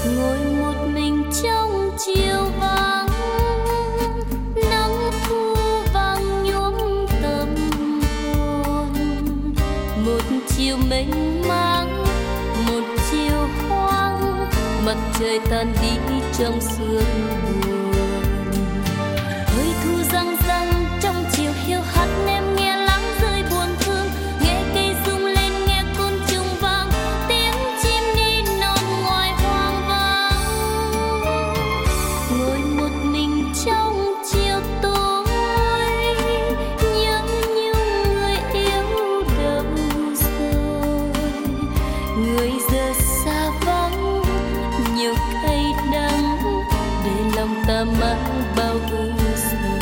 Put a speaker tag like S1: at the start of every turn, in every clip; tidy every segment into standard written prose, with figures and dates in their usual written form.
S1: ngồi một mình trong chiều vắng, nắng thu vàng nhuốm tâm hồn. Một chiều mênh mang, một chiều hoang, mặt trời tan đi trong sương buồn. Hơi thu răng răng trong chiều hiu hắt, em nghe lắng rơi buồn thương, nghe cây rung lên, nghe côn trùng vang, tiếng chim đi non ngoài hoang vắng. Ngồi một mình trong chiều tối, nhớ nhung người yêu đâu rồi. Người giờ xa vắng, nhiều cay đắng, để lòng ta mang bao ưu sầu.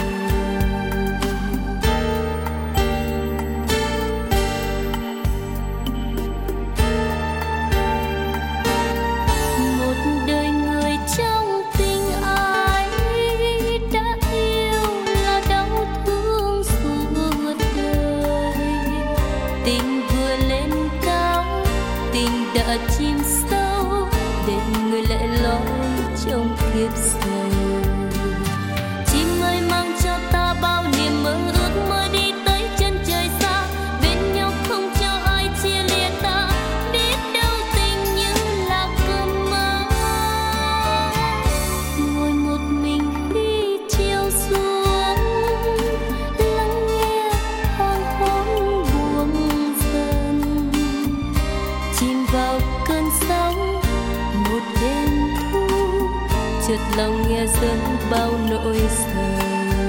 S1: Một đời người trong tình ái, đã yêu là đau thương suốt đời. Tình vừa lên cao, tình đã chìm sâu, để người lại lối trong kiếp sau. Chim ơi mang cho ta bao niềm mơ ước, mơ đi tới chân trời xa, bên nhau không cho ai chia lìa ta, biết đâu tình như là cơn mơ. Ngồi một mình khi chiều xuống, lắng nghe hoàng hôn buông dần, chìm vào cơn sóng một đêm thu, chợt lòng nghe dâng bao nỗi sầu.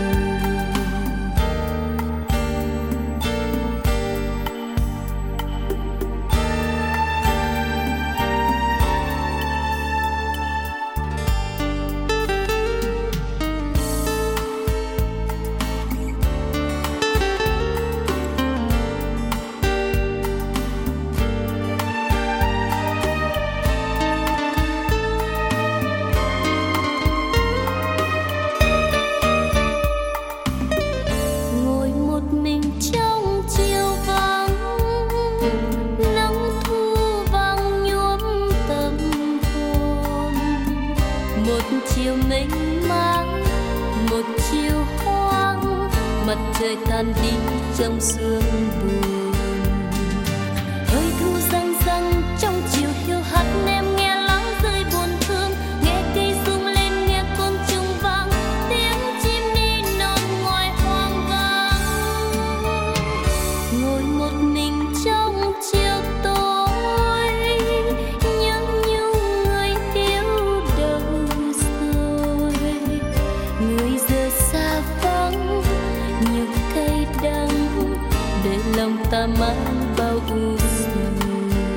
S1: Ngồi một mình trong chiều vắng, nắng thu vàng nhuốm tâm hồn. Một chiều mênh mang, một chiều hoang, mặt trời tan đi trong sương buồn. Hơi thu răng răng trong chiều hiu hắt, em nghe lắng rơi buồn thương, nghe cây rung lên, nghe côn trùng vang, tiếng chim đi non ngoài hoang vắng. Ngồi một mình trong chiều tối, nhớ nhung người yêu đâu rồi. Người giờ xa vắng, nhiều cay đắng, để lòng ta mang bao ưu sầu.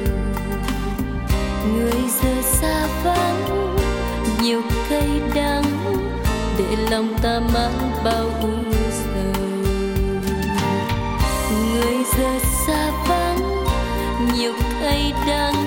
S1: Người giờ xa vắng, nhiều cay đắng, để lòng ta mang bao ưu sầu. Người giờ xa vắng, nhiều cay đắng,